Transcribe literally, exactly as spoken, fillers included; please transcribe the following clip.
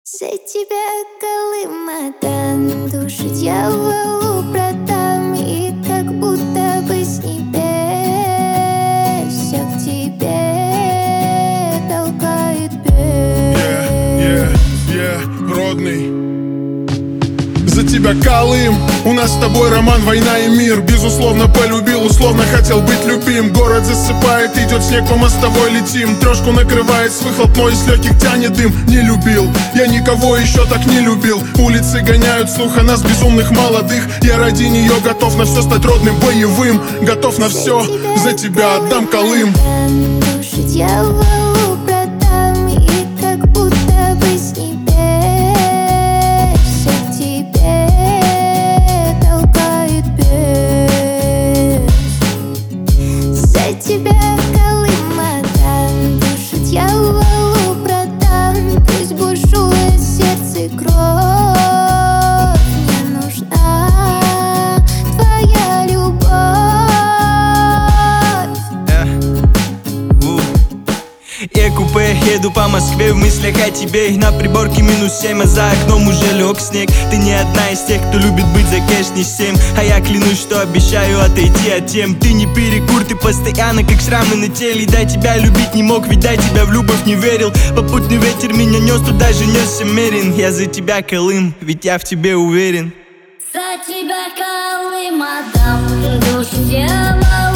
За тебя Колым отдам, душу дьяволу продам, и как будто бы с небес все к тебе толкает бес. Yeah, yeah, yeah, родный. За тебя, Колым, у нас с тобой роман, война и мир. Безусловно, полюбил, условно хотел быть любим. Город засыпает, идет снег, по мостовой летим. Трешку накрывает с выхлопной, с легких тянет дым. Не любил, я никого еще так не любил. Улицы гоняют слух о нас, безумных молодых. Я ради нее готов на все стать родным, боевым. Готов на все, за тебя отдам, Колым. Душу дьяволу продам, и как будто бы с небес все к тебе толкает бес. За тебя, Колым, отдам, душу дьяволу продам. Пусть бушует в сердце кровь, мне нужна твоя любовь. Я купе, еду по Москве в мыслях о тебе. На приборке минус семь, а за окном уже лег снег. Ты не одна из тех, кто любит быть за кэш не семь. А я клянусь, что обещаю отойти от тем. Ты не перекур, ты постоянно как шрамы на теле. И да, тебя любить не мог, ведь да, тебя в любовь не верил. Попутный ветер меня нес, туда же несся мерен. Я за тебя, Колым, ведь я в тебе уверен. За тебя, Колым, отдам, душу дьяволу